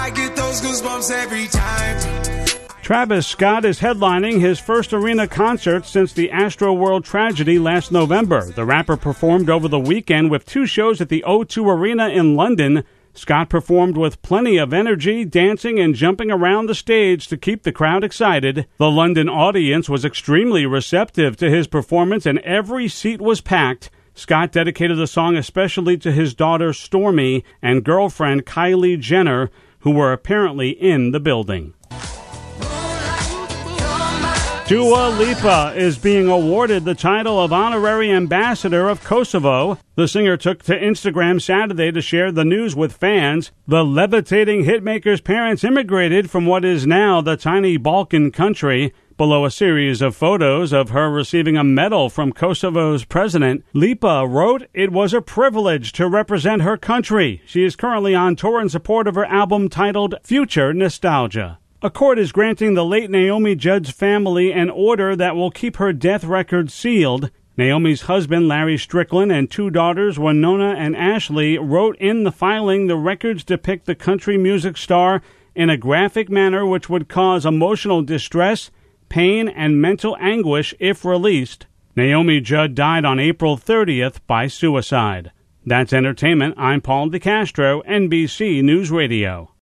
I get those goosebumps every time. Travis Scott is headlining his first arena concert since the Astroworld tragedy last November. The rapper performed over the weekend with 2 shows at the O2 Arena in London. Scott performed with plenty of energy, dancing and jumping around the stage to keep the crowd excited. The London audience was extremely receptive to his performance and every seat was packed. Scott dedicated the song especially to his daughter Stormy and girlfriend Kylie Jenner, who were apparently in the building. Dua Lipa is being awarded the title of Honorary Ambassador of Kosovo. The singer took to Instagram Saturday to share the news with fans. The levitating hitmaker's parents immigrated from what is now the tiny Balkan country. Below a series of photos of her receiving a medal from Kosovo's president, Lipa wrote, "It was a privilege to represent her country." She is currently on tour in support of her album titled Future Nostalgia. A court is granting the late Naomi Judd's family an order that will keep her death record sealed. Naomi's husband, Larry Strickland, and 2 daughters, Winona and Ashley, wrote in the filing the records depict the country music star in a graphic manner which would cause emotional distress, pain, and mental anguish if released. Naomi Judd died on April 30th by suicide. That's entertainment. I'm Paul DeCastro, NBC News Radio.